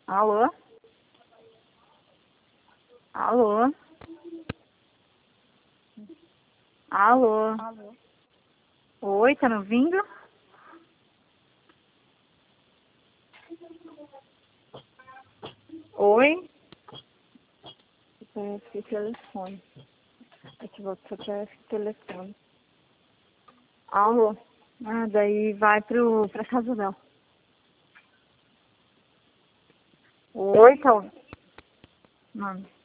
Alô? Alô? Alô? Alô? Oi, tá me ouvindo? Oi? Parece que telefone. É que você parece que telefone. Alô? Ah, daí vai pra casa dela. Oi, tá ouvindo? Mano.